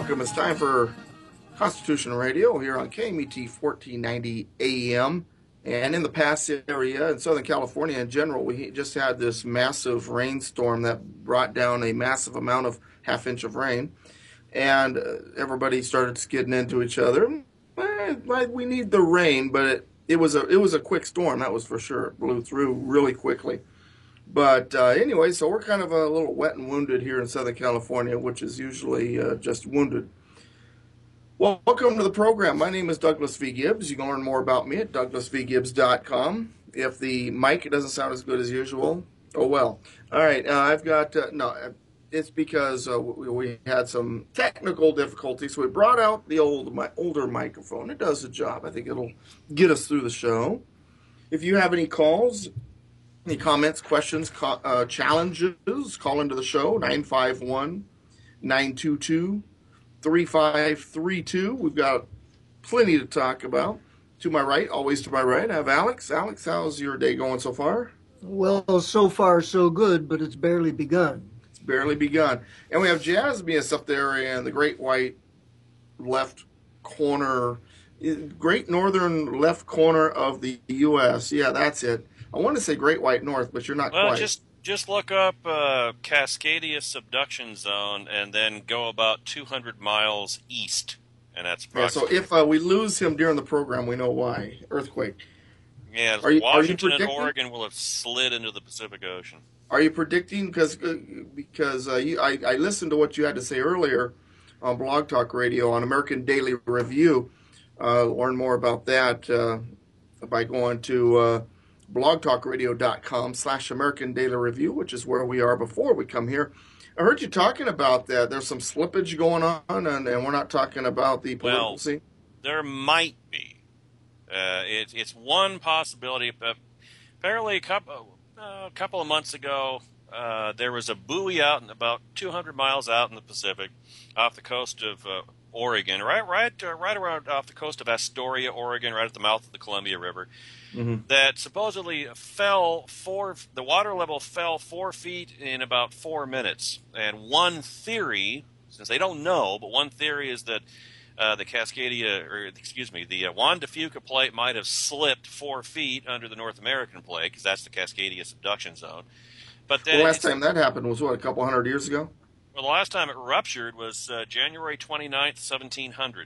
welcome. It's time for Constitution Radio here on KMET 1490 AM. And in the Pass area in Southern California in general, we just had this massive rainstorm that brought down a massive amount of half-inch of rain. And everybody started skidding into each other. We need the rain, but it was a quick storm, that was for sure. It blew through really quickly. But anyway, so we're kind of a little wet and wounded here in Southern California, which is usually just wounded. Well, welcome to the program. My name is Douglas V. Gibbs. You can learn more about me at douglasvgibbs.com. If the mic doesn't sound as good as usual, oh well. All right, I've got, it's because we had some technical difficulties, so we brought out the older microphone. It does the job. I think it'll get us through the show. If you have any calls, any comments, questions, challenges, call into the show, 951-922-3532. We've got plenty to talk about. To my right, always to my right, I have Alex. Alex, how's your day going so far? Well, so far so good, but it's barely begun. It's barely begun. And we have Jasmius up there in the great white left corner, great northern left corner of the U.S. Yeah, that's it. I want to say Great White North, but you're not quite. Well, just look up Cascadia Subduction Zone and then go about 200 miles east, and that's approximately. Yeah, so if we lose him during the program, we know why. Earthquake. Yeah, Washington and Oregon will have slid into the Pacific Ocean. Are you predicting? Because I listened to what you had to say earlier on Blog Talk Radio on American Daily Review. Learn more about that by going to blogtalkradio.com/American Daily Review, which is where we are before we come here. I heard you talking about that. There's some slippage going on, and we're not talking about the political scene. There might be. It's one possibility. Apparently, a couple of months ago, there was a buoy out about 200 miles out in the Pacific, off the coast of Oregon, right around off the coast of Astoria, Oregon, right at the mouth of the Columbia River. Mm-hmm. That supposedly the water level fell 4 feet in about 4 minutes. And one theory, since they don't know, but one theory is that the Juan de Fuca plate might have slipped 4 feet under the North American plate, because that's the Cascadia Subduction Zone. But then the last time that happened was, a couple hundred years ago? Well, the last time it ruptured was January 29th, 1700.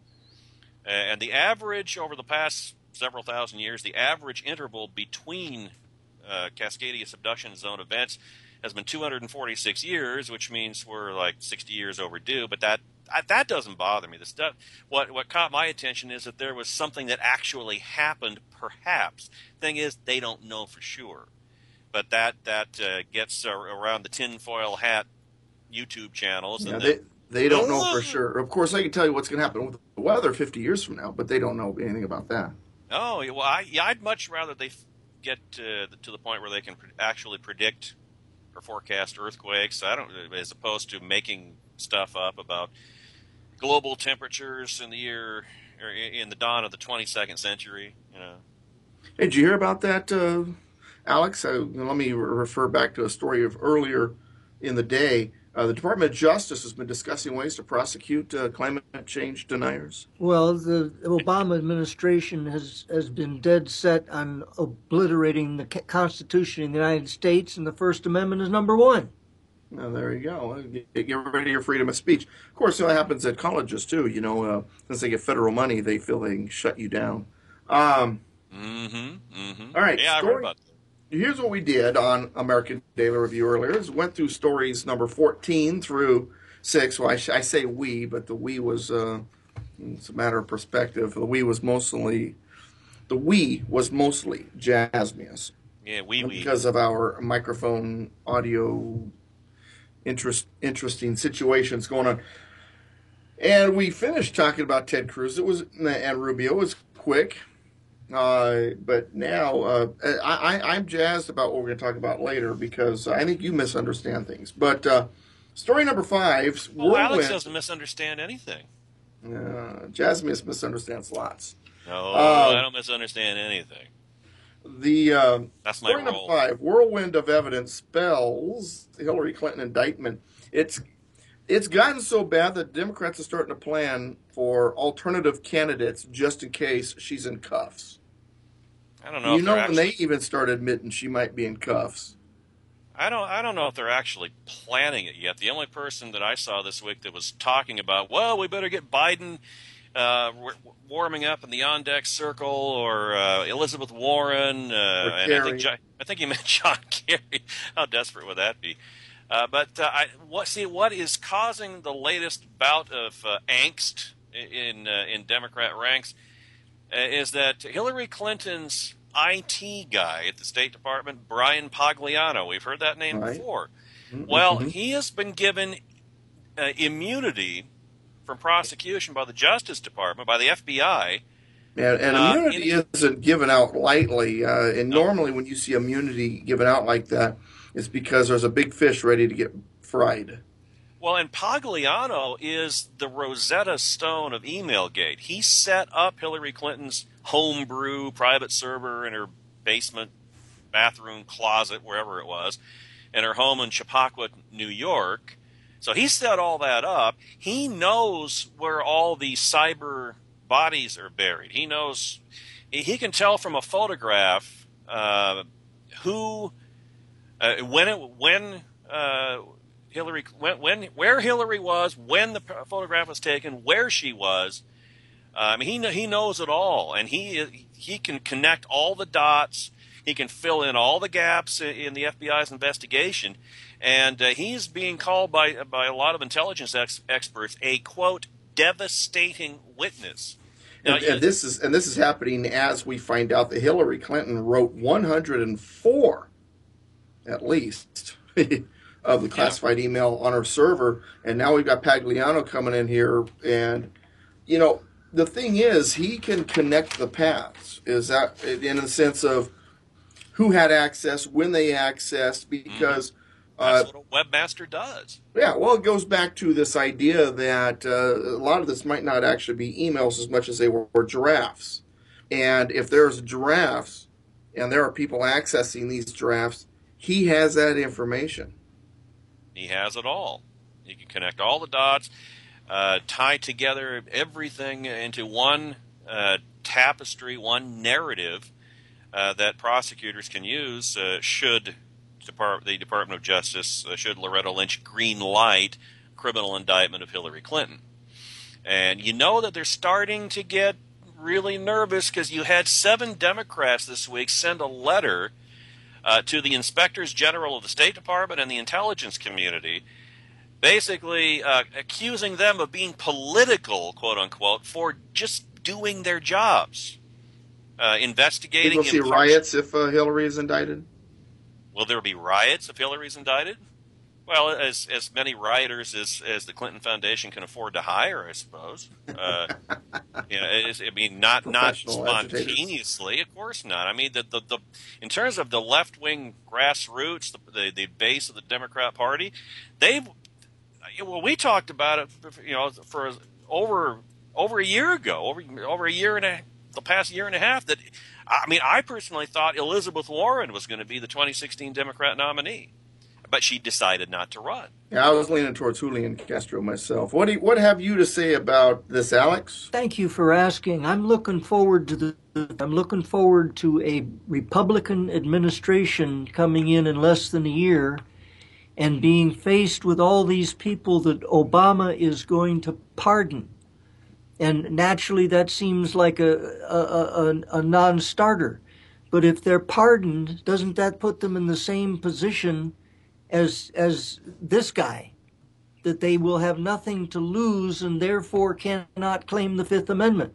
And the average over the past several thousand years, the average interval between Cascadia Subduction Zone events has been 246 years, which means we're like 60 years overdue. But that doesn't bother me. What caught my attention is that there was something that actually happened, perhaps. Thing is, they don't know for sure. But that gets around the tinfoil hat YouTube channels. Yeah, and they don't know for sure. Of course, I can tell you what's going to happen with the weather 50 years from now, but they don't know anything about that. Oh, well, I'd much rather they get to the point where they can actually predict or forecast earthquakes. As opposed to making stuff up about global temperatures in the dawn of the 22nd century. Hey, did you hear about that, Alex? Let me refer back to a story of earlier in the day. The Department of Justice has been discussing ways to prosecute climate change deniers. Well, the Obama administration has been dead set on obliterating the Constitution of the United States, and the First Amendment is number one. Now, there you go. Get rid of your freedom of speech. Of course, that happens at colleges, too. Since they get federal money, they feel they can shut you down. All right. Yeah, I read about that. Here's what we did on American Daily Review earlier. Is went through stories number 14 through 6. Well, I say we, but the we was it's a matter of perspective. The we was mostly Jasmius. Yeah, we because of our microphone audio interesting situations going on. And we finished talking about Ted Cruz. And Rubio. It was quick. But now I'm jazzed about what we're going to talk about later, because I think you misunderstand things. But story number 5. Well, Alex doesn't misunderstand anything. Jasmine misunderstands lots. No, I don't misunderstand anything. That's my story number 5. Whirlwind of evidence spells the Hillary Clinton indictment. It's gotten so bad that Democrats are starting to plan for alternative candidates just in case she's in cuffs. I don't know You if they're know, when they actually. even started admitting she might be in cuffs. I don't know if they're actually planning it yet. The only person that I saw this week that was talking about, well, we better get Biden warming up in the on-deck circle, or Elizabeth Warren, Or and Kerry. I think he meant John Kerry. How desperate would that be? What is causing the latest bout of angst in Democrat ranks is that Hillary Clinton's IT guy at the State Department, Brian Pagliano, we've heard that name Right. before. Well, Mm-hmm. he has been given immunity from prosecution by the Justice Department, by the FBI. And immunity isn't given out lightly. And No. normally, when you see immunity given out like that, it's because there's a big fish ready to get fried. Well, and Pagliano is the Rosetta Stone of Emailgate. He set up Hillary Clinton's homebrew private server in her basement, bathroom, closet, wherever it was, in her home in Chappaqua, New York. So he set all that up. He knows where all the cyber bodies are buried. He knows, he can tell from a photograph who, when Hillary, where Hillary was, when the photograph was taken, where she was. I mean, he knows it all, and he can connect all the dots. He can fill in all the gaps in the FBI's investigation, and he's being called by a lot of intelligence experts a quote devastating witness. Now, And this is happening as we find out that Hillary Clinton wrote 104, at least, of the classified email on her server, and now we've got Pagliano coming in here, and the thing is, he can connect the paths. Is that in the sense of who had access, when they accessed, because that's what a webmaster does. yeah, well, it goes back to this idea that a lot of this might not actually be emails as much as they were drafts. And if there's drafts and there are people accessing these drafts, he has that information. He has it all. He can connect all the dots, tie together everything into one tapestry, one narrative that prosecutors can use should the Department of Justice, should Loretta Lynch green light criminal indictment of Hillary Clinton. And you know that they're starting to get really nervous because you had 7 Democrats this week send a letter to the inspectors general of the State Department and the intelligence community, basically accusing them of being political, quote unquote, for just doing their jobs, investigating. We'll see riots if Hillary is indicted. Will there be riots if Hillary's indicted? Well, as many rioters as the Clinton Foundation can afford to hire, I suppose. Not spontaneously, of course not. I mean, the in terms of the left wing grassroots, the base of the Democrat Party, we talked about it, for over a year ago, over a year and the past year and a half. That I personally thought Elizabeth Warren was going to be the 2016 Democrat nominee. But she decided not to run. Yeah, I was leaning towards Julian Castro myself. What have you to say about this, Alex? Thank you for asking. I'm looking forward to a Republican administration coming in less than a year and being faced with all these people that Obama is going to pardon. And naturally that seems like a non-starter. But if they're pardoned, doesn't that put them in the same position as this guy, that they will have nothing to lose and therefore cannot claim the Fifth Amendment?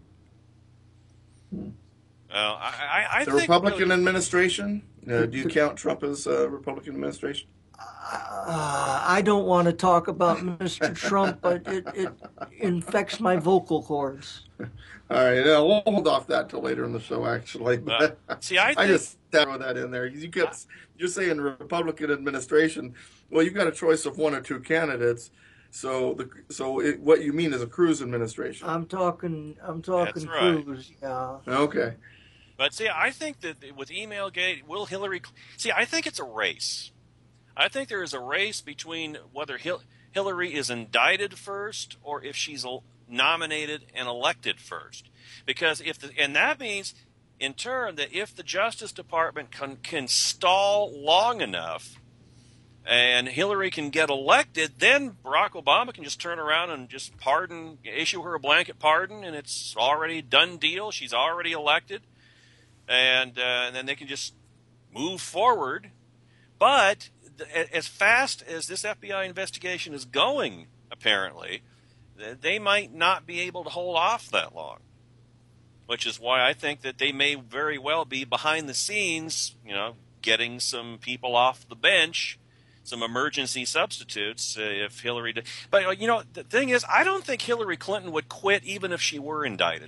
I The think Republican administration? Do you count Trump as a Republican administration? I don't want to talk about Mr. Trump, but it infects my vocal cords. All right, we'll hold off that till later in the show, actually. But I just throw that in there. You're saying Republican administration. Well, you've got a choice of 1 or 2 candidates. What you mean is a Cruz administration. I'm talking That's right. Cruz. Yeah. Okay. But see, I think that with Emailgate, will Hillary? See, I think it's a race. I think there is a race between whether Hillary is indicted first or if she's nominated and elected first. Because and that means in turn that if the Justice Department can stall long enough and Hillary can get elected, then Barack Obama can just turn around and just issue her a blanket pardon, and it's already done deal. She's already elected, and then they can just move forward. But as fast as this FBI investigation is going, apparently, they might not be able to hold off that long, which is why I think that they may very well be behind the scenes, getting some people off the bench, some emergency substitutes if Hillary did. But, the thing is, I don't think Hillary Clinton would quit even if she were indicted.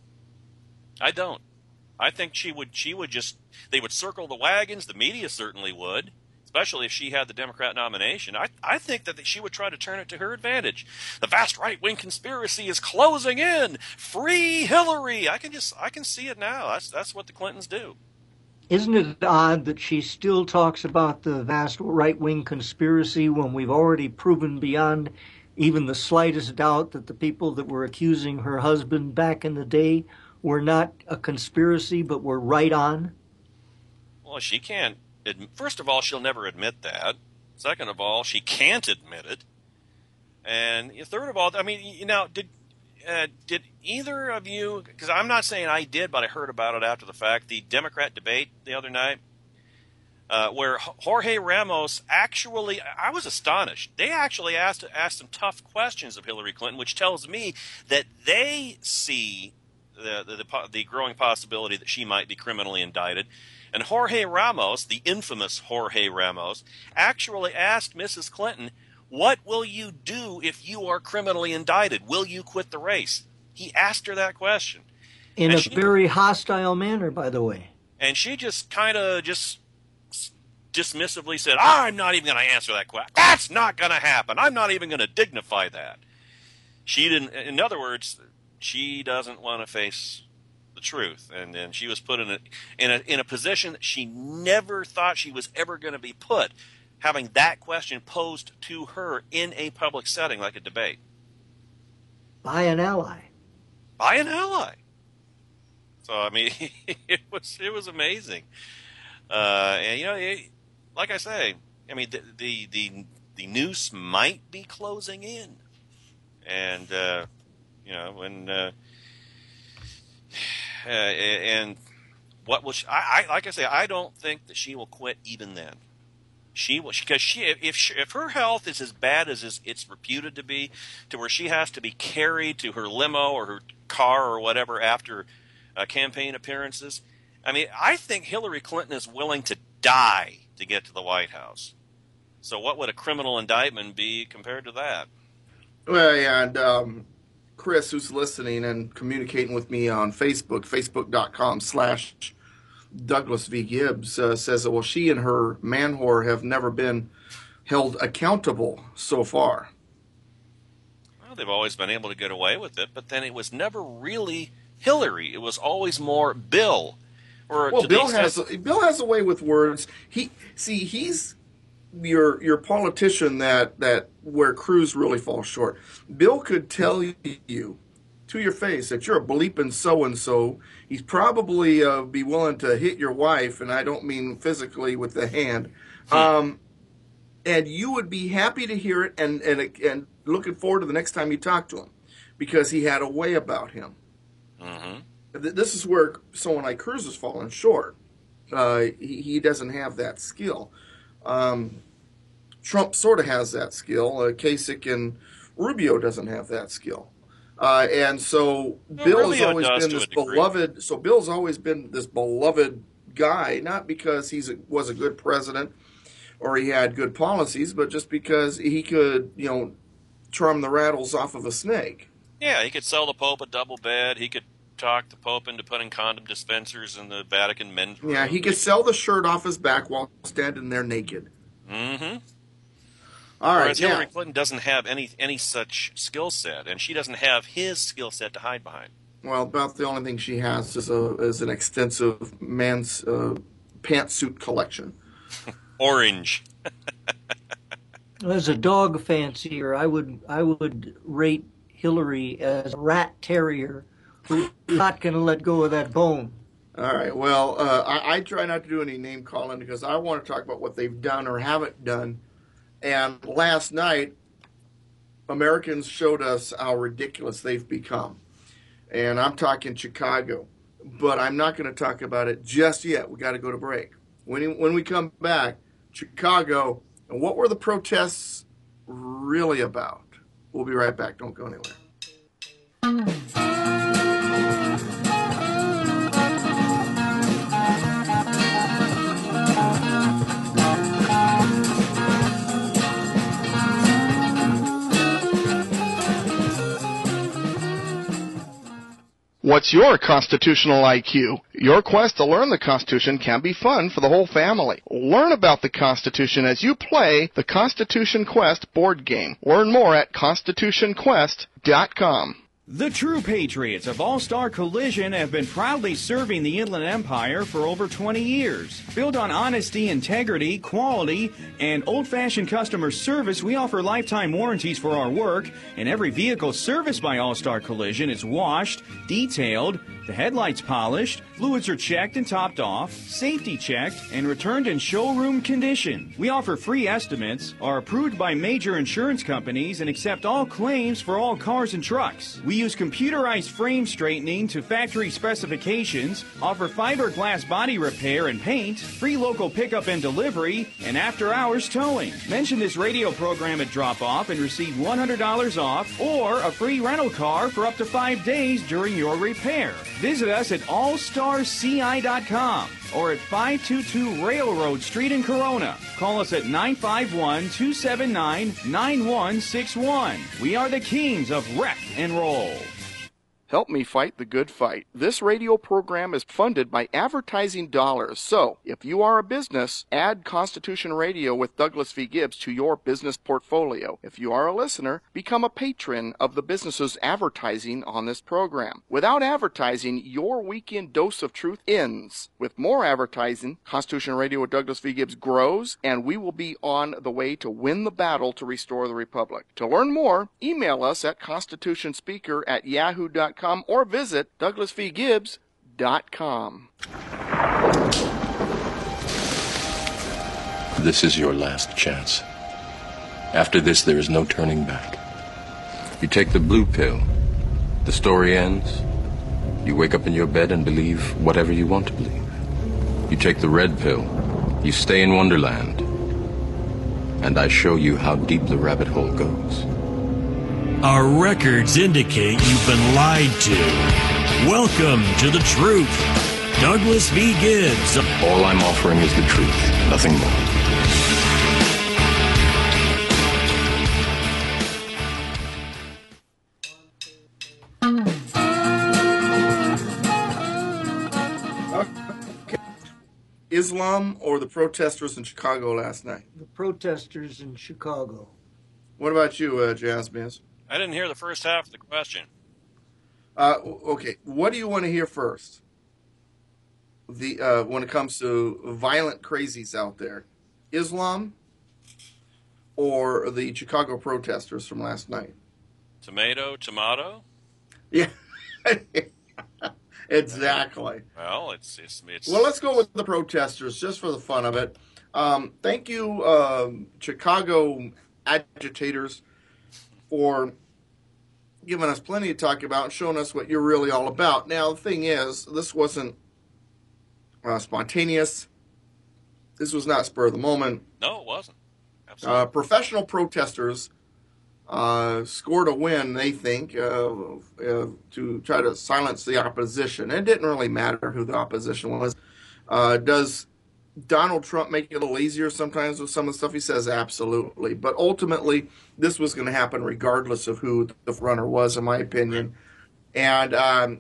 I don't. I think they would circle the wagons. The media certainly would, especially if she had the Democrat nomination. I think that she would try to turn it to her advantage. The vast right-wing conspiracy is closing in. Free Hillary. I can see it now. That's what the Clintons do. Isn't it odd that she still talks about the vast right-wing conspiracy when we've already proven beyond even the slightest doubt that the people that were accusing her husband back in the day were not a conspiracy but were right on? Well, she can't. First of all, she'll never admit that. Second of all, she can't admit it. And third of all, I mean, did either of you, because I'm not saying I did, but I heard about it after the fact, the Democrat debate the other night, where Jorge Ramos actually, I was astonished. They actually asked some tough questions of Hillary Clinton, which tells me that they see the growing possibility that she might be criminally indicted. And Jorge Ramos, the infamous Jorge Ramos, actually asked Mrs. Clinton, "What will you do if you are criminally indicted? Will you quit the race?" He asked her that question. In a very hostile manner, by the way. And she just kind of dismissively said, "I'm not even going to answer that question. That's not going to happen. I'm not even going to dignify that." She didn't, in other words, she doesn't want to face the truth. And then she was put in a position that she never thought she was ever going to be put, having that question posed to her in a public setting like a debate. By an ally. By an ally. So, I mean, it was amazing. And, like I say, I mean, the noose might be closing in. And, and what will like I say, I don't think that she will quit even then. She will, because if her health is as bad as it's reputed to be, to where she has to be carried to her limo or her car or whatever after campaign appearances, I mean, I think Hillary Clinton is willing to die to get to the White House. So what would a criminal indictment be compared to that? Well, yeah, and Chris, who's listening and communicating with me on Facebook, facebook.com/Douglas V. Gibbs, says that, well, she and her man whore have never been held accountable so far. Well, they've always been able to get away with it, but then it was never really Hillary. It was always more Bill. Bill has a way with words. He's your politician that where Cruz really falls short. Bill could tell you to your face that you're a bleeping so-and-so. He's probably be willing to hit your wife, and I don't mean physically with the hand. And you would be happy to hear it and looking forward to the next time you talk to him, because he had a way about him. Mm-hmm. This is where someone like Cruz has fallen short. He doesn't have that skill. Trump sort of has that skill. Kasich and Rubio doesn't have that skill. And so Bill has always been this beloved. So Bill's always been this beloved guy, not because he was a good president or he had good policies, but just because he could, charm the rattles off of a snake. Yeah, he could sell the Pope a double bed. He could talk the Pope into putting condom dispensers in the Vatican men's room. Yeah, he could sell the shirt off his back while standing there naked. Mm-hmm. All right. Whereas Hillary Clinton doesn't have any such skill set, and she doesn't have his skill set to hide behind. Well, about the only thing she has is an extensive man's pantsuit collection. Orange. As a dog fancier, I would rate Hillary as a rat terrier who's not going to let go of that bone. All right. Well, I try not to do any name calling because I want to talk about what they've done or haven't done. And last night, Americans showed us how ridiculous they've become. And I'm talking Chicago, but I'm not going to talk about it just yet. We got to go to break. When we come back, Chicago, and what were the protests really about? We'll be right back. Don't go anywhere. What's your constitutional IQ? Your quest to learn the Constitution can be fun for the whole family. Learn about the Constitution as you play the Constitution Quest board game. Learn more at constitutionquest.com. The true patriots of All-Star Collision have been proudly serving the Inland Empire for over 20 years. Built on honesty, integrity, quality, and old-fashioned customer service, we offer lifetime warranties for our work, and every vehicle serviced by All-Star Collision is washed, detailed, the headlights polished, fluids are checked and topped off, safety checked, and returned in showroom condition. We offer free estimates, are approved by major insurance companies, and accept all claims for all cars and trucks. We use computerized frame straightening to factory specifications, offer fiberglass body repair and paint, free local pickup and delivery, and after-hours towing. Mention this radio program at drop-off and receive $100 off or a free rental car for up to 5 days during your repair. Visit us at allstarci.com or at 522 Railroad Street in Corona. Call us at 951-279-9161. We are the kings of wreck and roll. Help me fight the good fight. This radio program is funded by advertising dollars. So, if you are a business, add Constitution Radio with Douglas V. Gibbs to your business portfolio. If you are a listener, become a patron of the business's advertising on this program. Without advertising, your weekend dose of truth ends. With more advertising, Constitution Radio with Douglas V. Gibbs grows, and we will be on the way to win the battle to restore the Republic. To learn more, email us at constitutionspeaker@yahoo.com or visit douglasvgibbs.com. This is your last chance. After this, there is no turning back. You take the blue pill. The story ends. You wake up in your bed and believe whatever you want to believe. You take the red pill. You stay in Wonderland. And I show you how deep the rabbit hole goes. Our records indicate you've been lied to. Welcome to the truth. Douglas V. Gibbs. All I'm offering is the truth, nothing more. Islam or the protesters in Chicago last night? The protesters in Chicago. What about you, Jasmine? I didn't hear the first half of the question. Okay, what do you want to hear first? When it comes to violent crazies out there, Islam or the Chicago protesters from last night? Tomato? Yeah, exactly. Well, it's. Well, let's go with the protesters just for the fun of it. Thank you, Chicago agitators, for giving us plenty to talk about and showing us what you're really all about. Now, the thing is, this wasn't spontaneous. This was not spur of the moment. No, it wasn't. Absolutely. Professional protesters scored a win, they think, to try to silence the opposition. It didn't really matter who the opposition was. Does Donald Trump make it a little easier sometimes with some of the stuff he says? Absolutely. But ultimately, this was going to happen regardless of who the runner was, in my opinion. And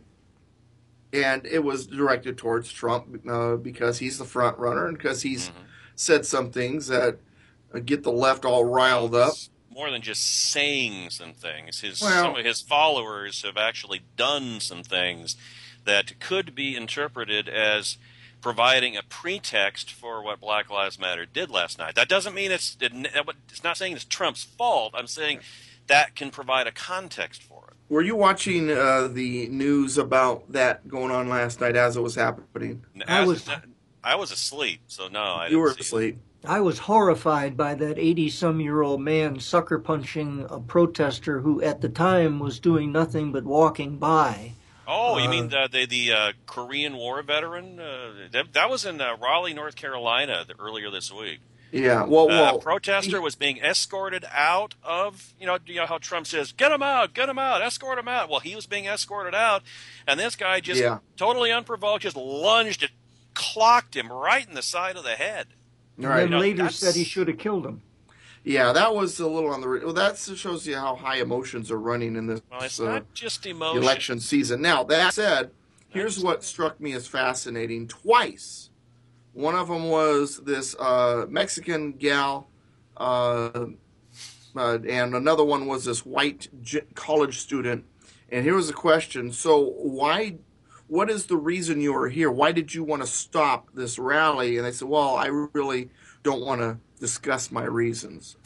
it was directed towards Trump because he's the front runner and because he's said some things that get the left all riled up. More than just saying some things. Some of his followers have actually done some things that could be interpreted as providing a pretext for what Black Lives Matter did last night. That doesn't mean it's not saying it's Trump's fault. I'm saying that can provide a context for it. Were you watching the news about that going on last night as it was happening? I was asleep, so no, I didn't You were see it. asleep. I was horrified by that 80-some-year-old man sucker punching a protester who at the time was doing nothing but walking by. Oh, you mean the Korean War veteran? That was in Raleigh, North Carolina, earlier this week. Yeah, well, A protester was being escorted out of, you know how Trump says, get him out, escort him out. Well, he was being escorted out, and this guy just totally unprovoked, just lunged and clocked him right in the side of the head. right. And then later said he should have killed him. Yeah, that was a little on the. Well, that shows you how high emotions are running in this Well, it's not just emotion. election season. Now, that said, here's what struck me as fascinating twice. One of them was this Mexican gal, and another one was this white college student. And here was the question. So what is the reason you are here? Why did you want to stop this rally? And they said, well, I really don't want to discuss my reasons.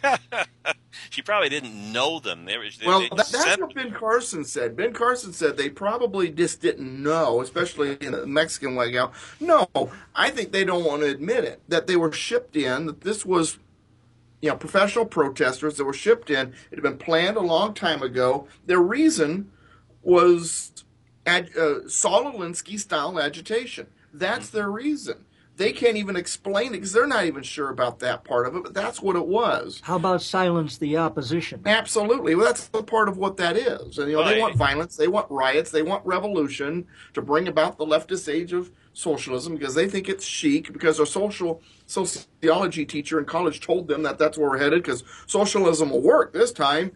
She probably didn't know them. That's what Ben Carson said. Ben Carson said they probably just didn't know, especially in the Mexican white gal. No, I think they don't want to admit it, that they were shipped in, that this was professional protesters that were shipped in. It had been planned a long time ago. Their reason was Saul Alinsky-style agitation. That's their reason. They can't even explain it because they're not even sure about that part of it, but that's what it was. How about silence the opposition? Absolutely. Well, that's part of what that is. And, they want violence, they want riots, they want revolution to bring about the leftist age of socialism because they think it's chic, because their sociology teacher in college told them that that's where we're headed because socialism will work this time.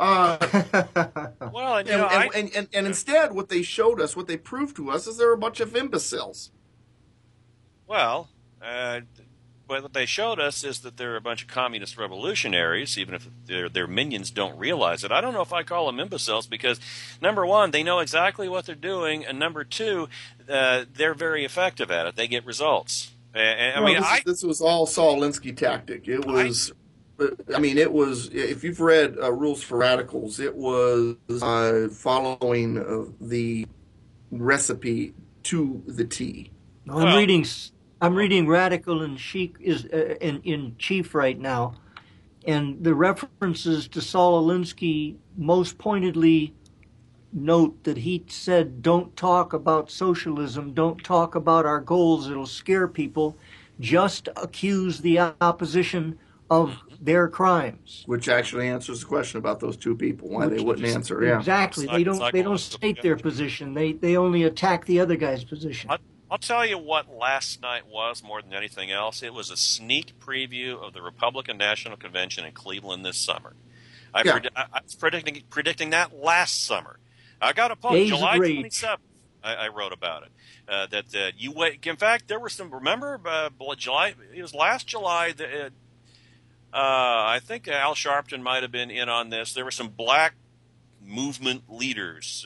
Well, and instead, what they showed us, what they proved to us, is they're a bunch of imbeciles. Well, but what they showed us is that they're a bunch of communist revolutionaries, even if their minions don't realize it. I don't know if I call them imbeciles because, number one, they know exactly what they're doing, and number two, they're very effective at it. They get results. This was all Saul Alinsky tactic. It was... it was, if you've read Rules for Radicals, it was following the recipe to the T. I'm reading Radical in Chief right now, and the references to Saul Alinsky most pointedly note that he said, don't talk about socialism, don't talk about our goals, it'll scare people, just accuse the opposition of their crimes. Which actually answers the question about those two people, why they wouldn't answer. Yeah, exactly. They don't state their position. They only attack the other guy's position. I'll tell you what last night was more than anything else. It was a sneak preview of the Republican National Convention in Cleveland this summer. I was predicting that last summer. I got a post July 27th. I wrote about it. You wait. In fact, there were some. Remember, July. It was last July. I think Al Sharpton might have been in on this. There were some black movement leaders.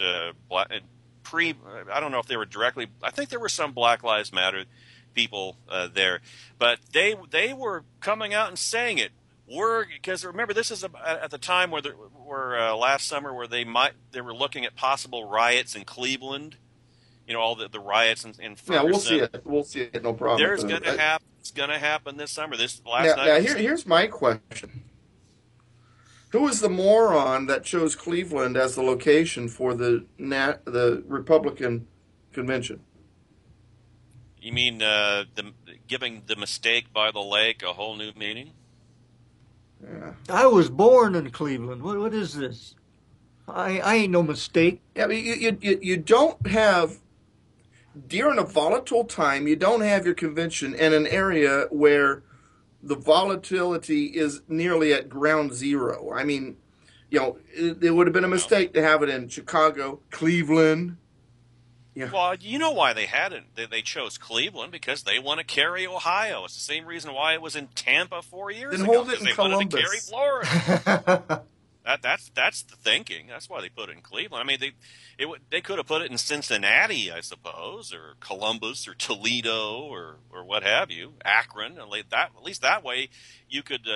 I don't know if they were directly. I think there were some Black Lives Matter people there, but they were coming out and saying it. Because remember, this is at the time where last summer where they were looking at possible riots in Cleveland. All the riots in Ferguson. Yeah, we'll see it. We'll see it. No problem. It's going to happen this summer. This last night. Here's my question. Who was the moron that chose Cleveland as the location for the Republican convention? You mean giving the mistake by the lake a whole new meaning? Yeah. I was born in Cleveland. What is this? I ain't no mistake. Yeah, but you don't have, during a volatile time, you don't have your convention in an area where the volatility is nearly at ground zero. I mean, it would have been a mistake to have it in Chicago, Cleveland. Yeah. Well, you know why they had it. They chose Cleveland because they want to carry Ohio. It's the same reason why it was in Tampa 4 years ago. Then hold it in Columbus. Wanted to carry Florida. That's the thinking. That's why they put it in Cleveland. I mean, they could have put it in Cincinnati, I suppose, or Columbus, or Toledo, or what have you, Akron. At least that way, you could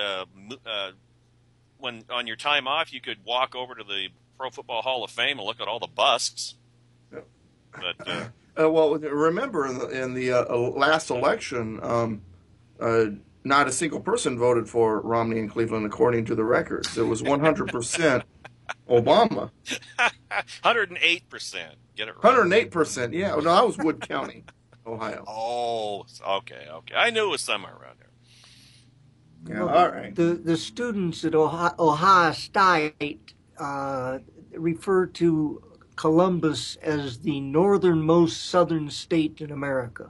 when on your time off, you could walk over to the Pro Football Hall of Fame and look at all the busts. But well, remember in the last election, not a single person voted for Romney in Cleveland, according to the records. It was 100% Obama. 108%. Get it right. 108%. Yeah. No, that was Wood County, Ohio. Oh, okay. I knew it was somewhere around there. Yeah. All right. The students at Ohio State refer to Columbus as the northernmost southern state in America.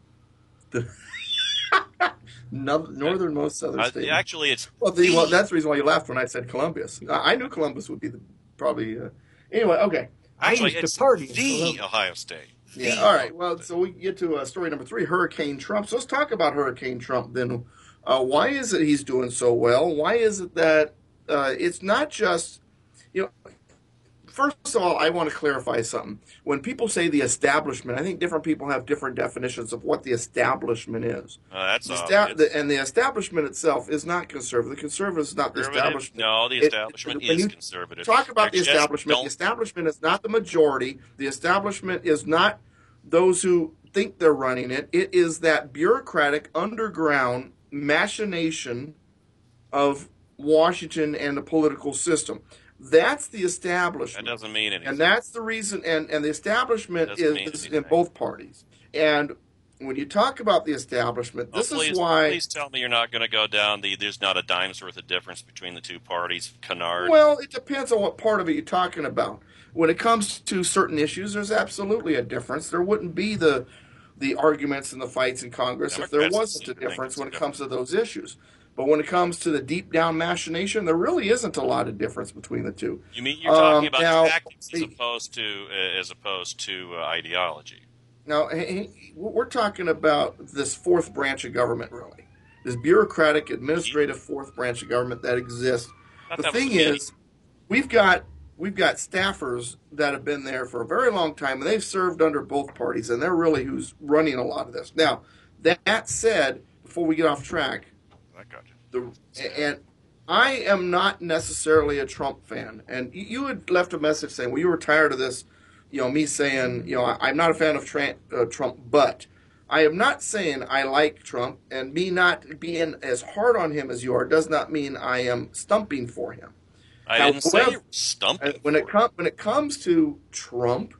Northernmost southern state. Actually, it's well, that's the reason why you laughed when I said Columbus. I knew Columbus would be probably. Anyway, okay. Actually, it's the Ohio State. Yeah. All right. Well, so we get to story number 3, Hurricane Trump. So let's talk about Hurricane Trump then. Why is it he's doing so well? Why is it that it's not just, first of all, I want to clarify something. When people say the establishment, I think different people have different definitions of what the establishment is. That's and the establishment itself is not conservative. The conservative is not the establishment. No, the establishment is conservative. Talk about the establishment. The establishment is not the majority. The establishment is not those who think they're running it. It is that bureaucratic, underground machination of Washington and the political system. That's the establishment. That doesn't mean anything. And that's the reason, and the establishment is in both parties. And when you talk about the establishment, this is why... Please tell me you're not going to go down there's not a dime's worth of difference between the two parties, canard. Well, it depends on what part of it you're talking about. When it comes to certain issues, there's absolutely a difference. There wouldn't be the arguments and the fights in Congress if there wasn't a difference when it comes to those issues. But when it comes to the deep down machination, there really isn't a lot of difference between the two. You mean you're talking about tactics as opposed to ideology? Now, we're talking about this fourth branch of government, really. This bureaucratic, administrative fourth branch of government that exists. The thing is, we've got staffers that have been there for a very long time, and they've served under both parties, and they're really who's running a lot of this. Now, that said, before we get off track, and I am not necessarily a Trump fan. And you had left a message saying, well, you were tired of this, me saying, I'm not a fan of Trump, but I am not saying I like Trump, and me not being as hard on him as you are does not mean I am stumping for him. I didn't say you were stumping. When it comes to Trump,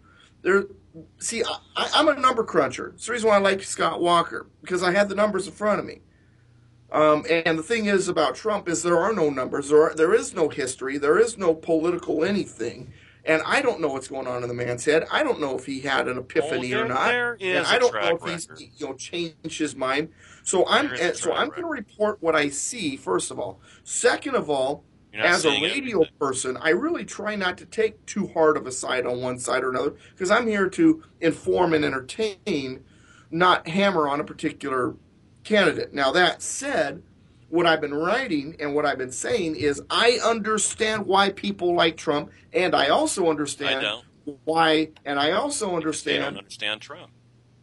I'm a number cruncher. It's the reason why I like Scott Walker, because I had the numbers in front of me. And the thing is about Trump is there are no numbers. There is no history. There is no political anything. And I don't know what's going on in the man's head. I don't know if he had an epiphany or not. And I don't know if he's changed his mind. So I'm going to report what I see, first of all. Second of all, as a radio person, I really try not to take too hard of a side on one side or another, because I'm here to inform and entertain, not hammer on a particular candidate. Now, that said, what I've been writing and what I've been saying is I understand why people like Trump, and I also understand why, and I also understand... They don't understand Trump.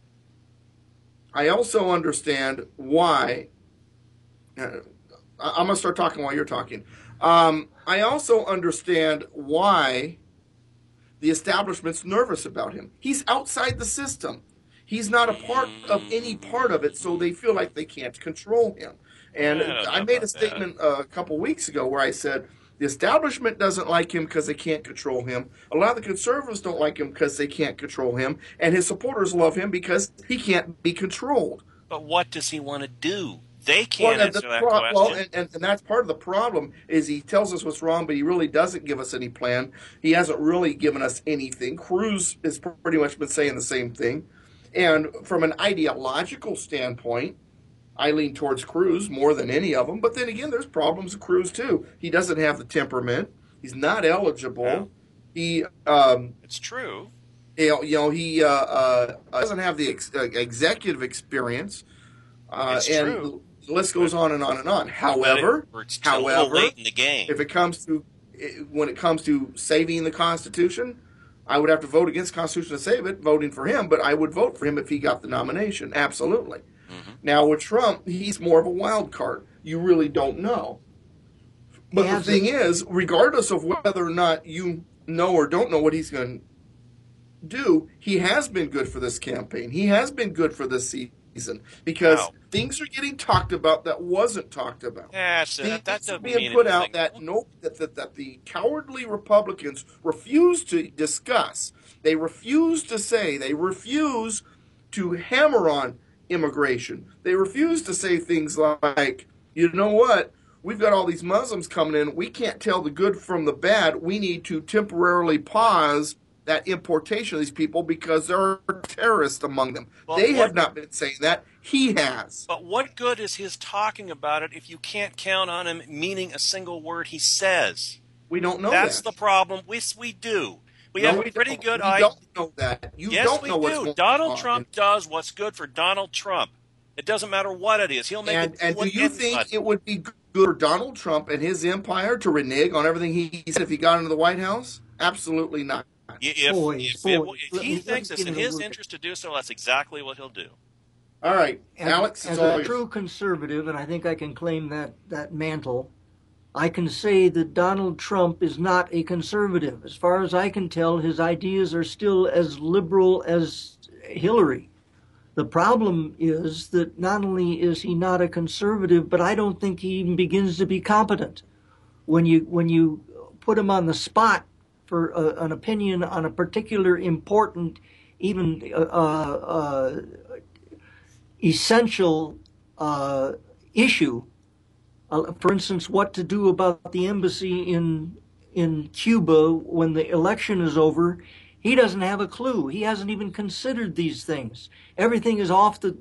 I also understand why... I'm going to start talking while you're talking. I also understand why the establishment's nervous about him. He's outside the system. He's not a part of any part of it, so they feel like they can't control him. And I made a statement a couple weeks ago where I said the establishment doesn't like him because they can't control him. A lot of the conservatives don't like him because they can't control him. And his supporters love him because he can't be controlled. But what does he want to do? They can't answer that question. Well, and that's part of the problem is he tells us what's wrong, but he really doesn't give us any plan. He hasn't really given us anything. Cruz has pretty much been saying the same thing. And from an ideological standpoint, I lean towards Cruz more than any of them. But then again, there's problems with Cruz too. He doesn't have the temperament. He's not eligible. Yeah. It's true. He doesn't have the executive experience. It's and true. The list goes on and on and on. However, late in the game. if it comes to when it comes to saving the Constitution, I would have to vote against the Constitution to save it, voting for him, but I would vote for him if he got the nomination. Absolutely. Mm-hmm. Now, with Trump, he's more of a wild card. You really don't know. But the thing is, regardless of whether or not you know or don't know what he's going to do, he has been good for this campaign. He has been good for this season because things are getting talked about that wasn't talked about. Yeah, so that Things are doesn't being mean put anything. out that the cowardly Republicans refuse to discuss. They refuse to say. They refuse to hammer on immigration. They refuse to say things like, you know what? We've got all these Muslims coming in. We can't tell the good from the bad. We need to temporarily pause that importation of these people because there are terrorists among them. Well, they have not been saying that. He has. But what good is his talking about it if you can't count on him meaning a single word he says? We don't know That's that. the problem. We do. We have a pretty good idea. We don't know that. You Yes, don't we know what's do. going Donald on. Trump does what's good for Donald Trump. It doesn't matter what it is. He'll make it. And do you think it would be good for Donald Trump and his empire to renege on everything he said if he got into the White House? Absolutely not. If he thinks it's in his interest to do so, that's exactly what he'll do. All right, And Alex, as it's all a yours. true conservative, and I think I can claim that mantle, I can say that Donald Trump is not a conservative. As far as I can tell, his ideas are still as liberal as Hillary. The problem is that not only is he not a conservative, but I don't think he even begins to be competent. When you put him on the spot for an opinion on a particular important, even essential issue, for instance, what to do about the embassy in Cuba when the election is over, he doesn't have a clue. He hasn't even considered these things. Everything is off the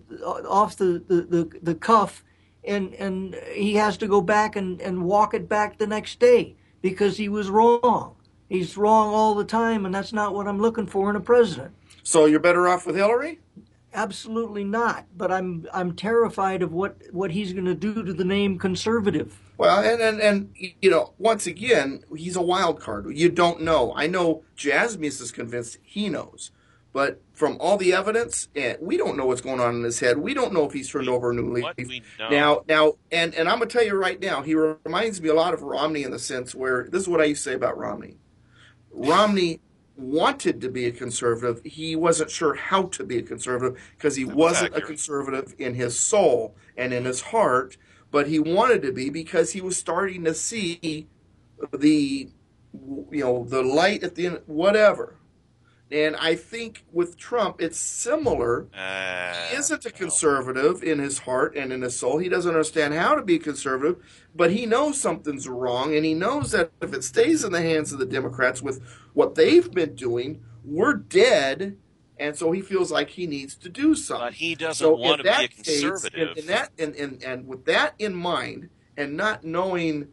cuff, and he has to go back and walk it back the next day because he was wrong. He's wrong all the time, and that's not what I'm looking for in a president. So you're better off with Hillary? Absolutely not. But I'm terrified of what he's going to do to the name conservative. Well, and you know, once again, he's a wild card. You don't know. I know Jasmus is convinced he knows. But from all the evidence, we don't know what's going on in his head. We don't know if he's turned over a new leaf. What we know. Now, and I'm going to tell you right now, he reminds me a lot of Romney in the sense where, this is what I used to say about Romney. Romney wanted to be a conservative. He wasn't sure how to be a conservative because he wasn't a conservative in his soul and in his heart, but he wanted to be because he was starting to see the light at the end, whatever. And I think with Trump, it's similar. He isn't a conservative in his heart and in his soul. He doesn't understand how to be a conservative, but he knows something's wrong, and he knows that if it stays in the hands of the Democrats with what they've been doing, we're dead, and so he feels like he needs to do something. But he doesn't want to be a conservative. And with that in mind, and not knowing,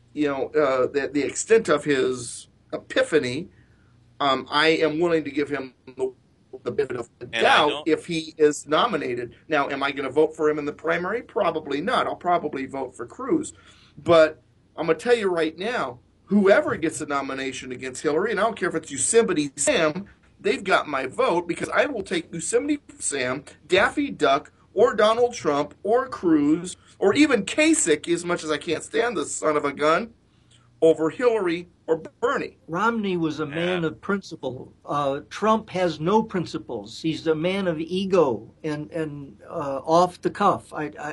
the extent of his epiphany, I am willing to give him the benefit of the doubt if he is nominated. Now, am I going to vote for him in the primary? Probably not. I'll probably vote for Cruz. But I'm going to tell you right now, whoever gets the nomination against Hillary, and I don't care if it's Yosemite Sam, they've got my vote because I will take Yosemite Sam, Daffy Duck, or Donald Trump, or Cruz, or even Kasich, as much as I can't stand the son of a gun, over Hillary or Bernie. Romney was a man of principle. Trump has no principles. He's a man of ego and off the cuff.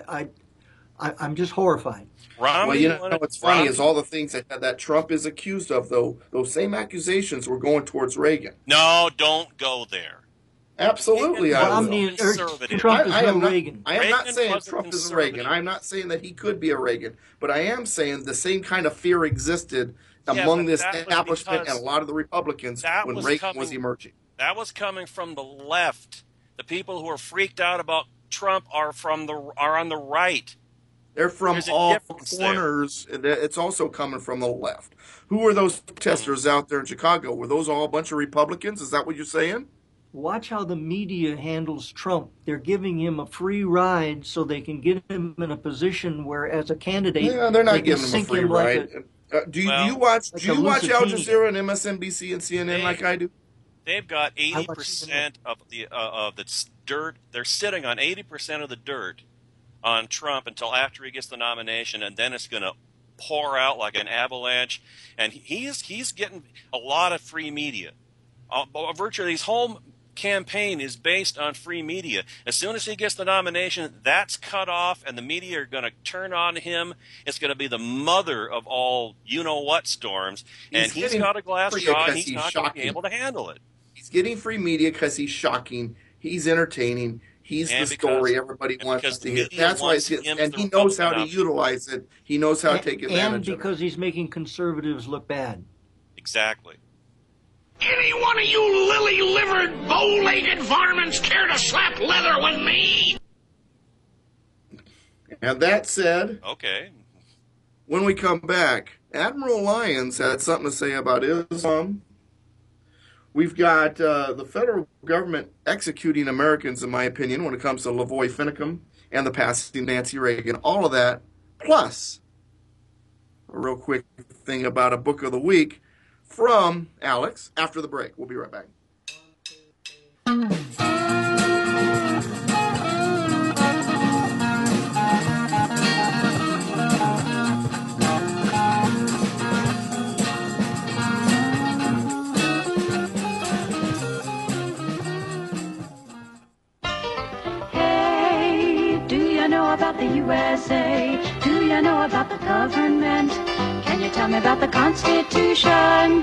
I'm just horrified. Romney, what's funny is all the things that Trump is accused of, though, those same accusations were going towards Reagan. No, don't go there. Absolutely, I will. Trump is no Reagan. I am not saying Trump is a Reagan. I'm not saying that he could be a Reagan. But I am saying the same kind of fear existed among this establishment and a lot of the Republicans when Reagan was emerging. That was coming from the left. The people who are freaked out about Trump are on the right. They're from all corners. It's also coming from the left. Who were those protesters out there in Chicago? Were those all a bunch of Republicans? Is that what you're saying? Watch how the media handles Trump. They're giving him a free ride so they can get him in a position where, as a candidate, they're not giving him a free ride. Do you Well, watch Like Do a you watch Al Lusitania. Jazeera and MSNBC and CNN like I do? they've got I watch 80% of the dirt. They're sitting on 80% of the dirt on Trump until after he gets the nomination, and then it's going to pour out like an avalanche. And he's getting a lot of free media. Virtually his whole campaign is based on free media. As soon as he gets the nomination, that's cut off, and the media are going to turn on him. It's going to be the mother of all you-know-what storms, and he's getting got a glass free jaw, and because he's not going to be shocking. able to handle it. He's getting free media because he's shocking. He's entertaining. He's And the because- story everybody and wants because to the hear. media That's why wants it's him and the he knows how to Republican option. utilize it. He knows how to take And advantage of it. because he's making conservatives look bad. Exactly. Any one of you lily-livered, bow-legged varmints care to slap leather with me? And that said, Okay. when we come back, Admiral Lyons had something to say about Islam. We've got the federal government executing Americans, in my opinion, when it comes to Lavoy Finicum and the passing of Nancy Reagan. All of that, plus a real quick thing about a book of the week from Alex after the break. We'll be right back. Hey, do you know about the USA? Do you know about the government? Can you tell me about the Constitution?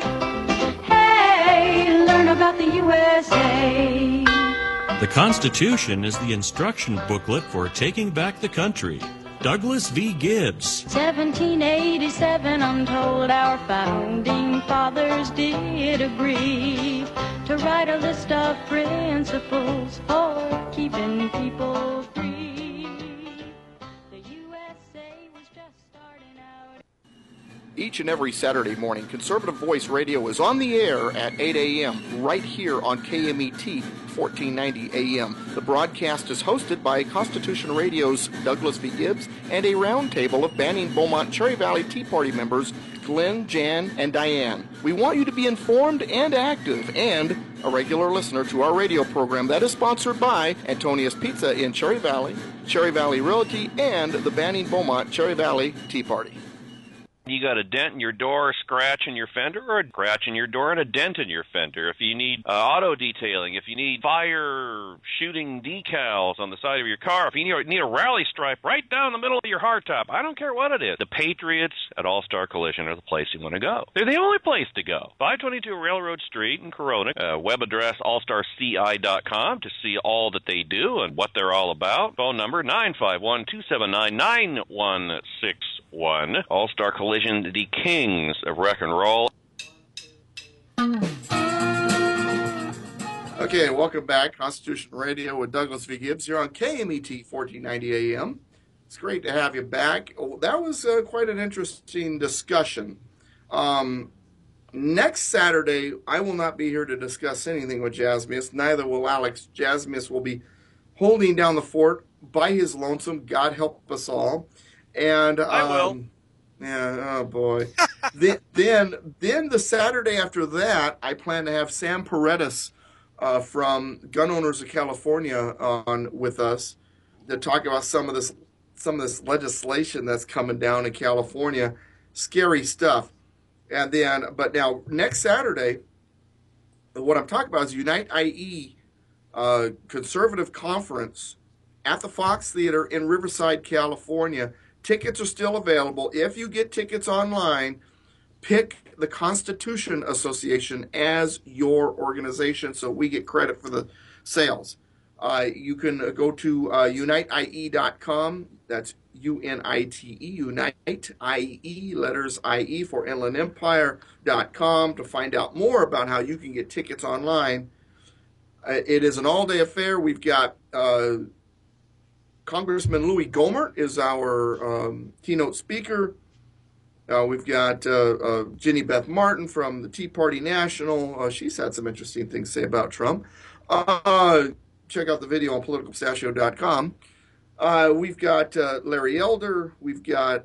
Hey, learn about the USA. The Constitution is the instruction booklet for taking back the country. Douglas V. Gibbs. 1787, I'm told our founding fathers did agree to write a list of principles for keeping people free. The USA was just starting out. Each and every Saturday morning, Conservative Voice Radio is on the air at 8 a.m. right here on KMET 1490 AM. The broadcast is hosted by Constitution Radio's Douglas V. Gibbs and a roundtable of Banning Beaumont Cherry Valley Tea Party members Glenn, Jan, and Diane. We want you to be informed and active and a regular listener to our radio program that is sponsored by Antonia's Pizza in Cherry Valley Realty, and the Banning Beaumont Cherry Valley Tea Party. You got a dent in your door, a scratch in your fender, or a scratch in your door and a dent in your fender. If you need auto detailing, if you need fire shooting decals on the side of your car, if you need a rally stripe right down the middle of your hardtop, I don't care what it is. The Patriots at All-Star Collision are the place you want to go. They're the only place to go. 522 Railroad Street in Corona. Web address allstarci.com to see all that they do and what they're all about. Phone number 951-279-9161. All-Star Collision, the kings of rock and roll. Okay, welcome back. Constitution Radio with Douglas V. Gibbs here on KMET 1490 AM. It's great to have you back. Oh, that was quite an interesting discussion. Next Saturday, I will not be here to discuss anything with Jasmus. Neither will Alex. Jasmus will be holding down the fort by his lonesome. God help us all. And I will. Yeah, oh boy. then the Saturday after that, I plan to have Sam Paredes from Gun Owners of California on with us to talk about some of this legislation that's coming down in California. Scary stuff. And then, but now next Saturday, what I'm talking about is Unite IE conservative conference at the Fox Theater in Riverside, California. Tickets are still available. If you get tickets online, pick the Constitution Association as your organization so we get credit for the sales. You can go to uniteye.com. That's UNITE, Unite, IE, letters IE for Inland Empire.com to find out more about how you can get tickets online. It is an all-day affair. We've got Congressman Louis Gohmert is our keynote speaker. We've got Jenny Beth Martin from the Tea Party National. She's had some interesting things to say about Trump. Check out the video on politicalpistachio.com. We've got Larry Elder. We've got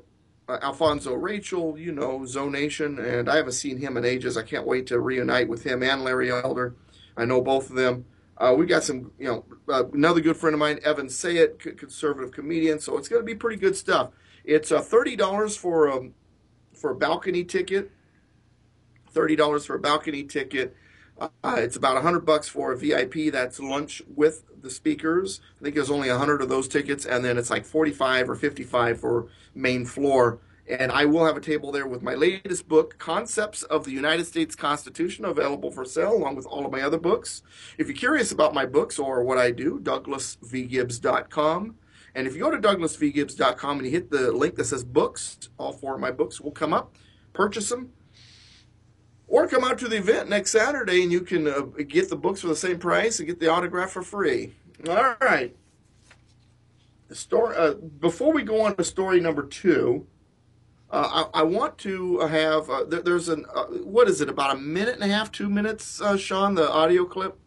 Alfonso Rachel, you know, Zonation, and I haven't seen him in ages. I can't wait to reunite with him and Larry Elder. I know both of them. We got some, another good friend of mine, Evan Sayet, conservative comedian. So it's going to be pretty good stuff. It's $30 for a balcony ticket. $30 for a balcony ticket. It's about $100 for a VIP. That's lunch with the speakers. I think there's only 100 of those tickets, and then it's like 45 or 55 for main floor. And I will have a table there with my latest book, Concepts of the United States Constitution, available for sale, along with all of my other books. If you're curious about my books or what I do, DouglasVGibbs.com. And if you go to DouglasVGibbs.com and you hit the link that says books, all 4 of my books will come up. Purchase them. Or come out to the event next Saturday and you can get the books for the same price and get the autograph for free. All right. The story. Before we go on to story number 2, I want to have, there's what is it, about a minute and a half, 2 minutes, Sean, the audio clip?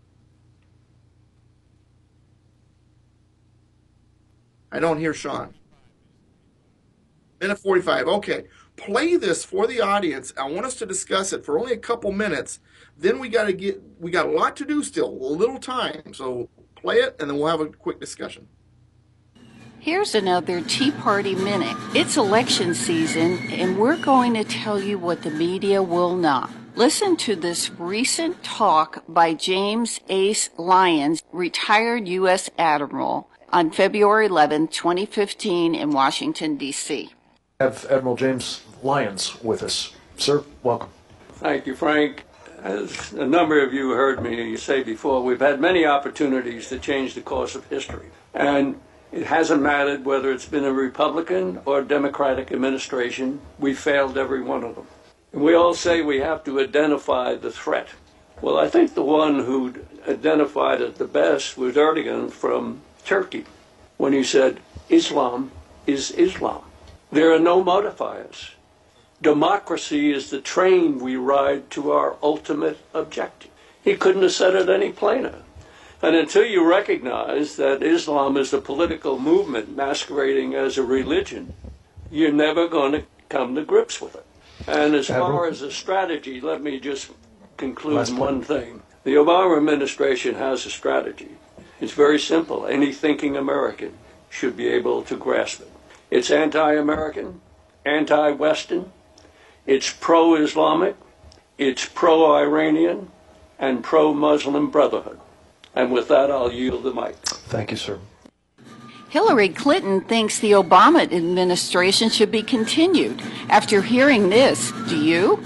I don't hear Sean. Minute 45, okay. Play this for the audience. I want us to discuss it for only a couple minutes. Then we got a lot to do still, a little time. So play it, and then we'll have a quick discussion. Here's another Tea Party Minute. It's election season, and we're going to tell you what the media will not. Listen to this recent talk by James Ace Lyons, retired U.S. Admiral, on February 11, 2015 in Washington, D.C. Have Admiral James Lyons with us. Sir, welcome. Thank you, Frank. As a number of you heard me say before, we've had many opportunities to change the course of history. And it hasn't mattered whether it's been a Republican or Democratic administration. We failed every one of them. And we all say we have to identify the threat. Well, I think the one who identified it the best was Erdogan from Turkey, when he said, Islam is Islam. There are no modifiers. Democracy is the train we ride to our ultimate objective. He couldn't have said it any plainer. And until you recognize that Islam is a political movement masquerading as a religion, you're never going to come to grips with it. And as far as a strategy, let me just conclude one thing. The Obama administration has a strategy. It's very simple. Any thinking American should be able to grasp it. It's anti-American, anti-Western, it's pro-Islamic, it's pro-Iranian, and pro-Muslim Brotherhood. And with that, I'll yield the mic. Thank you, sir. Hillary Clinton thinks the Obama administration should be continued. After hearing this, do you?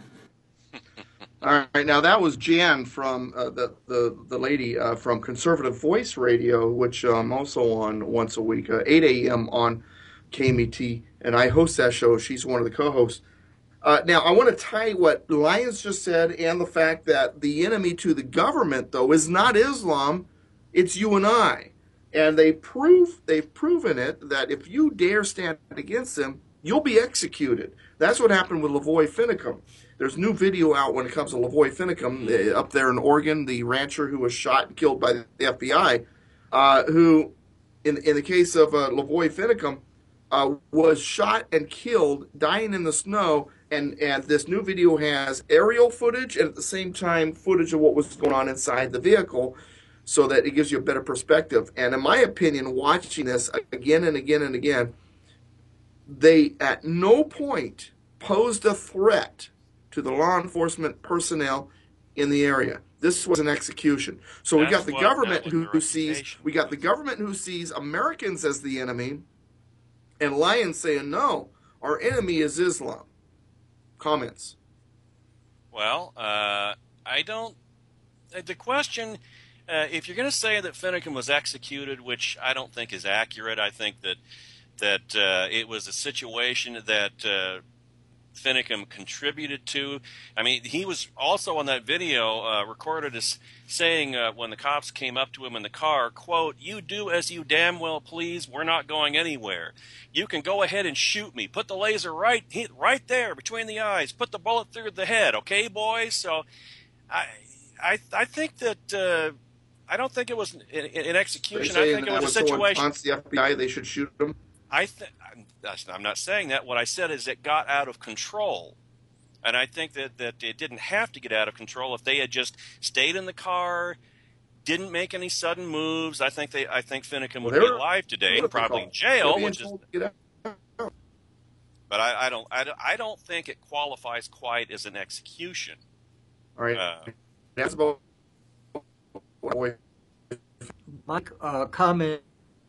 All right, now that was Jan from the lady from Conservative Voice Radio, which I'm also on once a week, 8 a.m. on KMET, and I host that show. She's one of the co-hosts. Now, I want to tie what Lyons just said and the fact that the enemy to the government, though, is not Islam, it's you and I. And they've proven it, that if you dare stand against them, you'll be executed. That's what happened with Lavoy Finicum. There's new video out when it comes to Lavoy Finicum up there in Oregon, the rancher who was shot and killed by the FBI, who, in the case of Lavoy Finicum, was shot and killed, dying in the snow, and this new video has aerial footage and at the same time footage of what was going on inside the vehicle, so that it gives you a better perspective. And in my opinion, watching this again and again and again, they at no point posed a threat to the law enforcement personnel in the area. This was an execution. So we got the government who sees Americans as the enemy, and Lyons saying, no, our enemy is Islam. Comments? Well, I don't. The question, if you're going to say that Finicum was executed, which I don't think is accurate, I think that it was a situation that Finicum contributed to. I mean, he was also on that video recorded as saying when the cops came up to him in the car, quote, "You do as you damn well please. We're not going anywhere. You can go ahead and shoot me. Put the laser right there between the eyes. Put the bullet through the head, okay, boys?" So I think that I don't think it was an execution. I think it was a situation. The FBI, they should shoot them. I'm not saying that. What I said is it got out of control. And I think that it didn't have to get out of control if they had just stayed in the car, didn't make any sudden moves. I think Finnecane would be alive today and probably in jail. But I don't think it qualifies quite as an execution. All right. That's about my comment.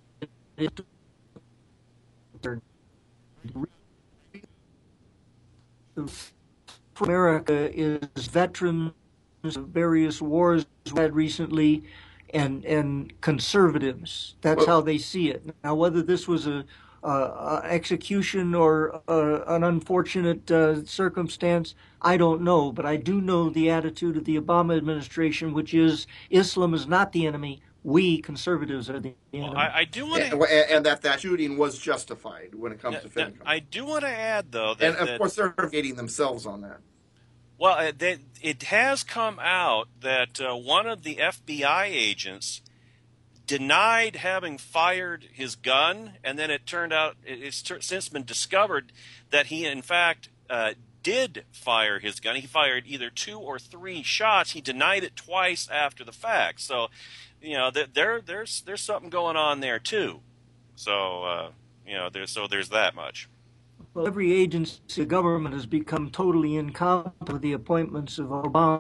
America is veterans of various wars we had recently, and conservatives. That's how they see it. Now, whether this was a execution or an unfortunate circumstance, I don't know. But I do know the attitude of the Obama administration, which is Islam is not the enemy. We conservatives are the enemy. Well, I do want to, and that shooting was justified when it comes to Finnecane. I do want to add, though, and of course they're hating themselves on that. Well, it has come out that one of the FBI agents denied having fired his gun, and then it turned out it's since been discovered that he, in fact, did fire his gun. He fired either 2 or 3 shots. He denied it twice after the fact. So, there's something going on there too. So, there's that much. Well, every agency of government has become totally incompetent with the appointments of Obama.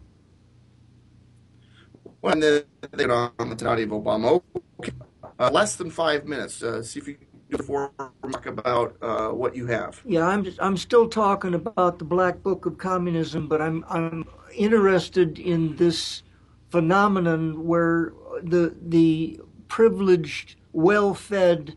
When they get on the toddy of Obama, okay. Less than 5 minutes. See if you can do before talk about what you have. Yeah, I'm still talking about the Black Book of Communism, but I'm interested in this phenomenon where the privileged, well-fed,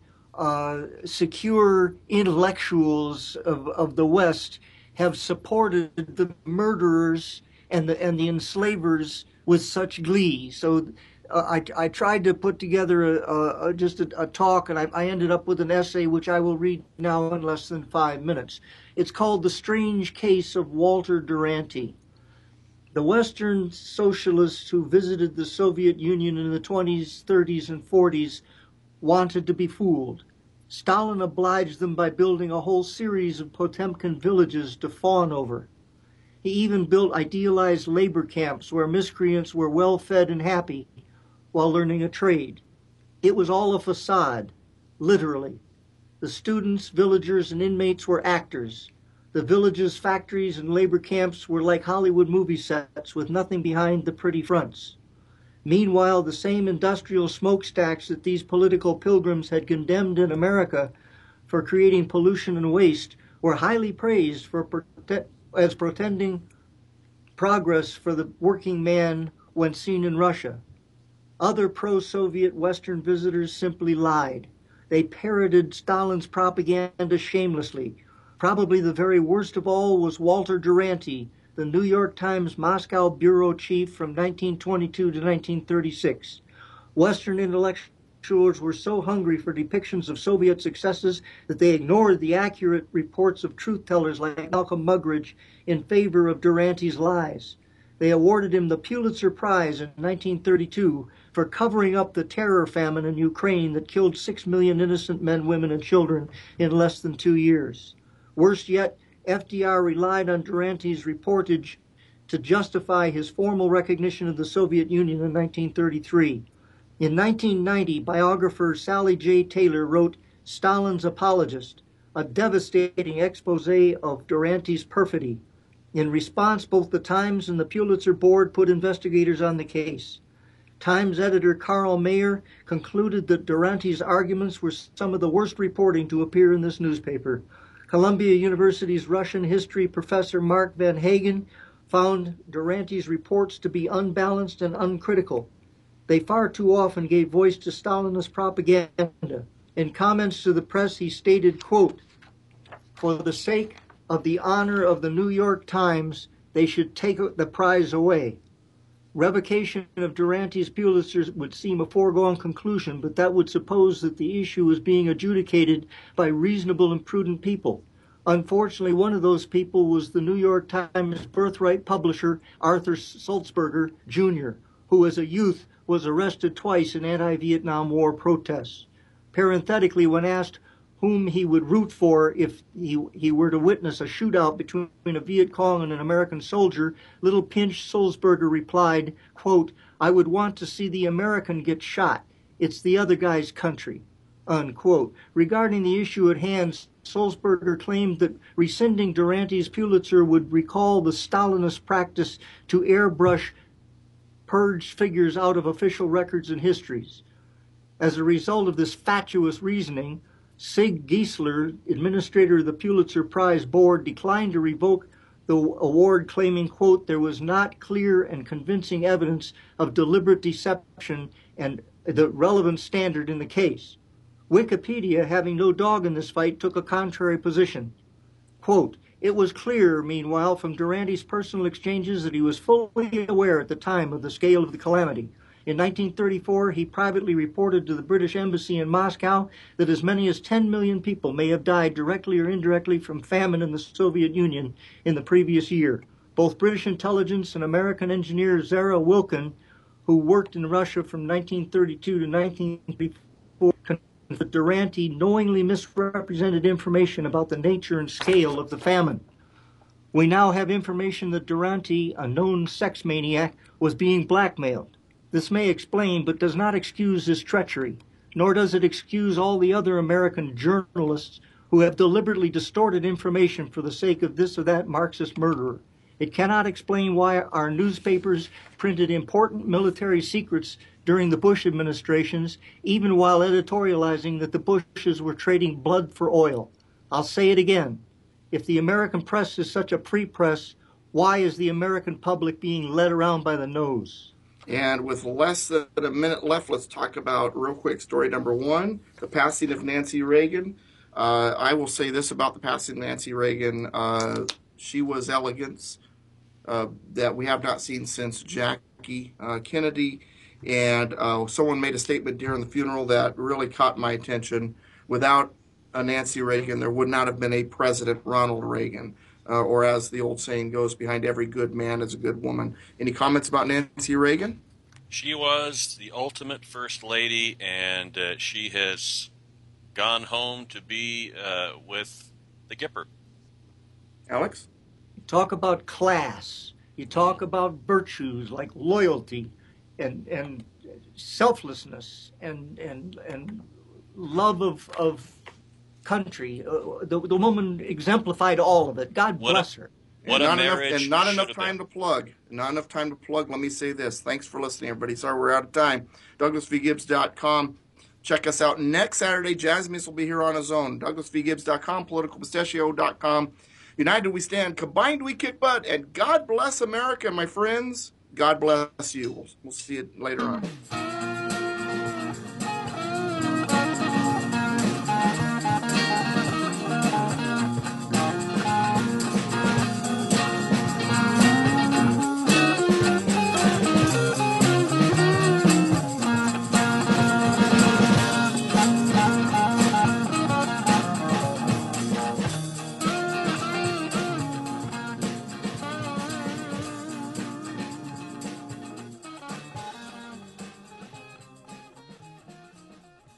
secure intellectuals of the West have supported the murderers and the enslavers with such glee. So I tried to put together just a talk, and I ended up with an essay which I will read now in less than 5 minutes. It's called The Strange Case of Walter Duranty. The Western socialists who visited the Soviet Union in the 20s, 30s, and 40s wanted to be fooled. Stalin obliged them by building a whole series of Potemkin villages to fawn over. He even built idealized labor camps where miscreants were well-fed and happy while learning a trade. It was all a facade, literally. The students, villagers, and inmates were actors. The villages, factories, and labor camps were like Hollywood movie sets with nothing behind the pretty fronts. Meanwhile, the same industrial smokestacks that these political pilgrims had condemned in America for creating pollution and waste were highly praised as pretending progress for the working man when seen in Russia. Other pro-Soviet Western visitors simply lied. They parroted Stalin's propaganda shamelessly. Probably the very worst of all was Walter Duranty, the New York Times Moscow bureau chief from 1922 to 1936. Western intellectuals were so hungry for depictions of Soviet successes that they ignored the accurate reports of truth-tellers like Malcolm Muggeridge in favor of Duranty's lies. They awarded him the Pulitzer Prize in 1932 for covering up the terror famine in Ukraine that killed 6 million innocent men, women, and children in less than 2 years. Worse yet, FDR relied on Duranty's reportage to justify his formal recognition of the Soviet Union in 1933. In 1990, biographer Sally J. Taylor wrote Stalin's Apologist, a devastating expose of Duranty's perfidy. In response, both the Times and the Pulitzer Board put investigators on the case. Times editor Carl Mayer concluded that Duranty's arguments were some of the worst reporting to appear in this newspaper. Columbia University's Russian history professor Mark Van Hagen found Duranty's reports to be unbalanced and uncritical. They far too often gave voice to Stalinist propaganda. In comments to the press, he stated, quote, "For the sake of the honor of the New York Times, they should take the prize away." Revocation of Duranty's Pulitzer would seem a foregone conclusion, but that would suppose that the issue is being adjudicated by reasonable and prudent people. Unfortunately, one of those people was the New York Times birthright publisher Arthur Sulzberger, Jr., who as a youth was arrested twice in anti-Vietnam War protests. Parenthetically, when asked whom he would root for if he were to witness a shootout between a Viet Cong and an American soldier, little Pinch Sulzberger replied, quote, "I would want to see the American get shot. It's the other guy's country," unquote. Regarding the issue at hand, Sulzberger claimed that rescinding Duranty's Pulitzer would recall the Stalinist practice to airbrush purged figures out of official records and histories. As a result of this fatuous reasoning, Sig Giesler, administrator of the Pulitzer Prize Board, declined to revoke the award, claiming, quote, "there was not clear and convincing evidence of deliberate deception and the relevant standard in the case." Wikipedia, having no dog in this fight, took a contrary position. Quote, "It was clear, meanwhile, from Duranty's personal exchanges that he was fully aware at the time of the scale of the calamity. In 1934, he privately reported to the British Embassy in Moscow that as many as 10 million people may have died directly or indirectly from famine in the Soviet Union in the previous year. Both British intelligence and American engineer Zara Wilken, who worked in Russia from 1932 to 1934, that Duranty knowingly misrepresented information about the nature and scale of the famine. We now have information that Duranty, a known sex maniac, was being blackmailed. This may explain, but does not excuse his treachery, nor does it excuse all the other American journalists who have deliberately distorted information for the sake of this or that Marxist murderer. It cannot explain why our newspapers printed important military secrets during the Bush administrations, even while editorializing that the Bushes were trading blood for oil. I'll say it again. If the American press is such a free press, why is the American public being led around by the nose? And with less than a minute left, let's talk about, real quick, story number one, the passing of Nancy Reagan. I will say this about the passing of Nancy Reagan. She was elegance that we have not seen since Jackie Kennedy. And someone made a statement during the funeral that really caught my attention. Without Nancy Reagan, there would not have been a President Ronald Reagan. Or as the old saying goes, behind every good man is a good woman. Any comments about Nancy Reagan? She was the ultimate first lady, and she has gone home to be with the Gipper. Alex? You talk about class. You talk about virtues like loyalty and selflessness and love of country. The woman exemplified all of it. God bless her. What a marriage. And not enough time to plug. Not enough time to plug. Let me say this. Thanks for listening, everybody. Sorry we're out of time. DouglasVGibbs.com. Check us out next Saturday. Jasmine will be here on his own. DouglasVGibbs.com. PoliticalPistachio.com. United we stand. Combined we kick butt. And God bless America, my friends. God bless you. We'll see you later on.